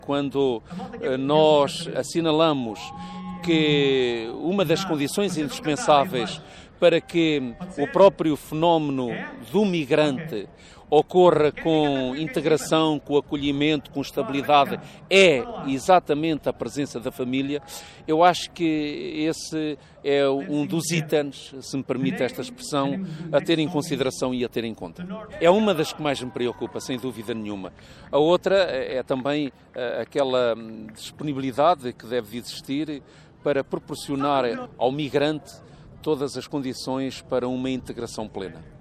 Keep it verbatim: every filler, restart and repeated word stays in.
Quando nós assinalamos que uma das condições indispensáveis para que o próprio fenómeno do migrante ocorra com integração, com acolhimento, com estabilidade, é exatamente a presença da família, eu acho que esse é um dos itens, se me permite esta expressão, a ter em consideração e a ter em conta. É uma das que mais me preocupa, sem dúvida nenhuma. A outra é também aquela disponibilidade que deve existir para proporcionar ao migrante todas as condições para uma integração plena.